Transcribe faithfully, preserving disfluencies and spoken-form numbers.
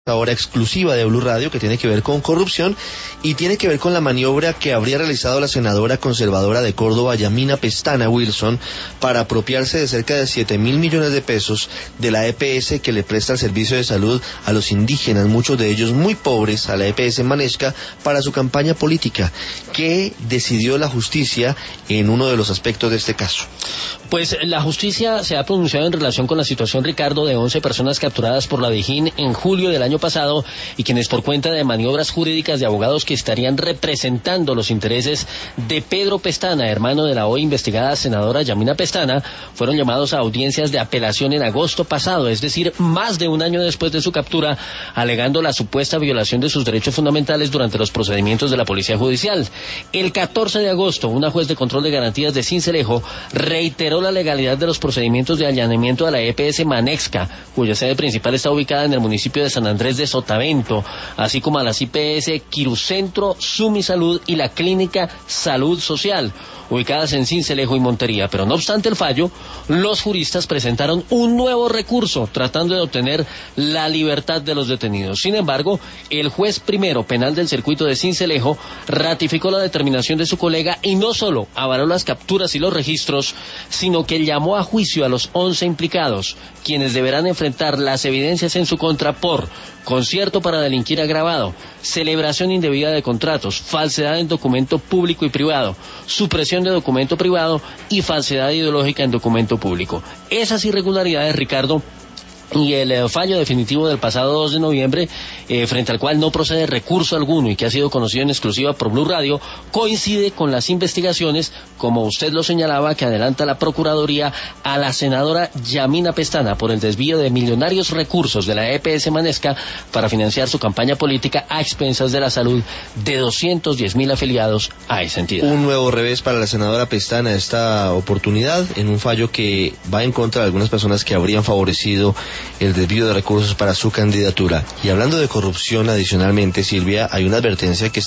ahora exclusiva de Blue Radio, que tiene que ver con corrupción y tiene que ver con la maniobra que habría realizado la senadora conservadora de Córdoba, Yamina Pestana Wilson, para apropiarse de cerca de siete mil millones de pesos de la E P S que le presta el servicio de salud a los indígenas, muchos de ellos muy pobres, a la E P S Manesca, para su campaña política. ¿Qué decidió la justicia en uno de los aspectos de este caso? Pues la justicia se ha pronunciado en relación con la situación, Ricardo, de once personas capturadas por la Dijín en julio del año pasado y quienes por cuenta de maniobras jurídicas de abogados que estarían representando los intereses de Pedro Pestana, hermano de la hoy investigada senadora Yamina Pestana, fueron llamados a audiencias de apelación en agosto pasado, es decir, más de un año después de su captura, alegando la supuesta violación de sus derechos fundamentales durante los procedimientos de la Policía Judicial. El catorce de agosto, una juez de control de garantías de Sincelejo reiteró la legalidad de los procedimientos de allanamiento a la E P S Manesca, cuya sede principal está ubicada en el municipio de San Andrés de Sotavento, así como a las I P S Quirucentro, Sumisalud y la Clínica Salud Social, ubicadas en Sincelejo y Montería. Pero no obstante el fallo, los juristas presentaron un nuevo recurso tratando de obtener la libertad de los detenidos. Sin embargo, el juez primero penal del circuito de Sincelejo ratificó la determinación de su colega y no solo avaló las capturas y los registros, sino que llamó a juicio a los once implicados, quienes deberán enfrentar las evidencias en su contra por concierto para delinquir agravado, celebración indebida de contratos, falsedad en documento público y privado, supresión de documento privado y falsedad ideológica en documento público. Esas irregularidades, Ricardo, y el eh, fallo definitivo del pasado dos de noviembre, eh, frente al cual no procede recurso alguno y que ha sido conocido en exclusiva por Blue Radio, coincide con las investigaciones, como usted lo señalaba, que adelanta la Procuraduría a la senadora Yamina Pestana por el desvío de millonarios recursos de la E P S Manesca para financiar su campaña política a expensas de la salud de doscientos diez mil afiliados a esa entidad. Un nuevo revés para la senadora Pestana esta oportunidad, en un fallo que va en contra de algunas personas que habrían favorecido el desvío de recursos para su candidatura. Y hablando de corrupción, adicionalmente, Silvia, hay una advertencia que